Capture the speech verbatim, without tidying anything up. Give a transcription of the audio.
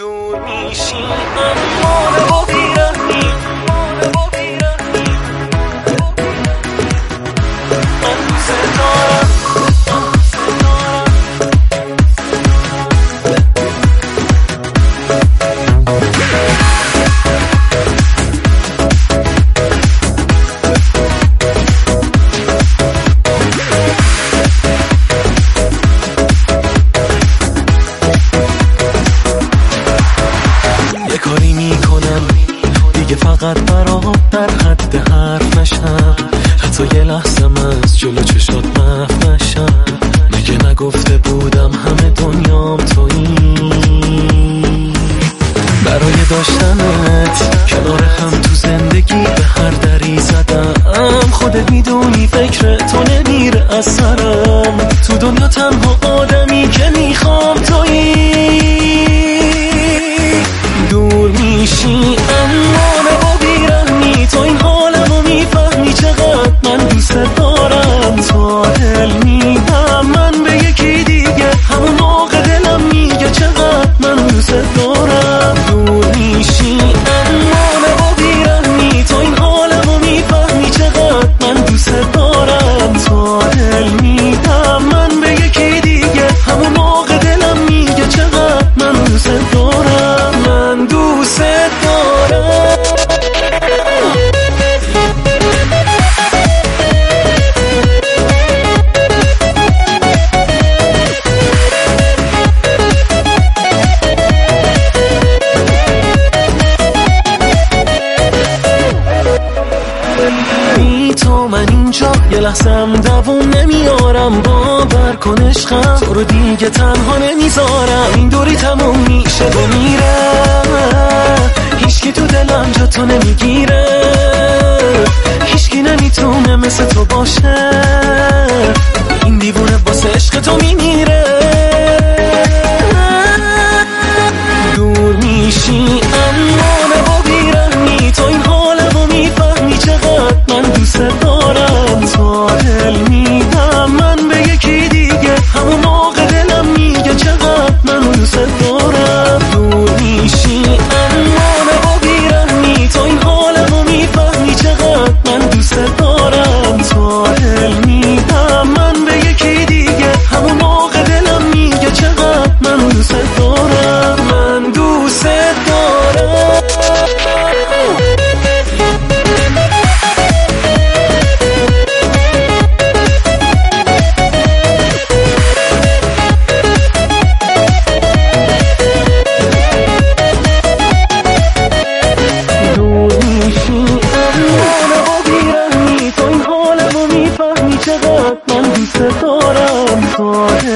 دور میشی اما با بیرحمی من دوست دارم کاری میکنم دیگه فقط برات در حد حرف نشم، حتی یه لحظه از جلو چشات محو نشم. مگه نگفته بودم همه دنیام تویی؟ برای داشتنت کنار هم تو زندگی به هر دری زدم. خودت میدونی فکر تو نمیره از سرم. تو دنیا تنها آدمی که میخوام تویی. دور میشی اما نه با بیرحمی، تو این حالمو میفهمی چقدر من دوست دارم. تا دل میدم من به یکی دیگه، همون موقع دلم میگه چقدر من دوست دارم. دور میشی اما نه با بیرحمی، تو این حالمو میفهمی چقدر من دوست دارم. تا دل میدم من به یکی دیگه، همون موقع دلم میگه چقدر من دوست دارم. من دوست دارم. بی تو من اینجا یه لحظم دووم نمیارم. باور کن عشقم تو رو دیگه تنها نمیذارم. این دوری تموم میشه و میره، هیچکی تو دلم جا تو نمیگیره. هیچکی نمیتونه مثل تو باشه، این دیوونه واسه عشق تو میمیره. دور میشی اما نه با بیرحمی، تو این حالمو میفهمی چقدر من دوست دارم. تا دل میدم من به یکی دیگه، همون موقع دلم میگه چقدر من دوست دارم. دور میشی اما نه با بیرحمی، تو این حالمو میفهمی چقدر من دوست دارم. تا دل میدم من به یکی دیگه، همون موقع دلم میگه چقدر من دوست دارم. من دوست دارم. چقدر من دوست دارم.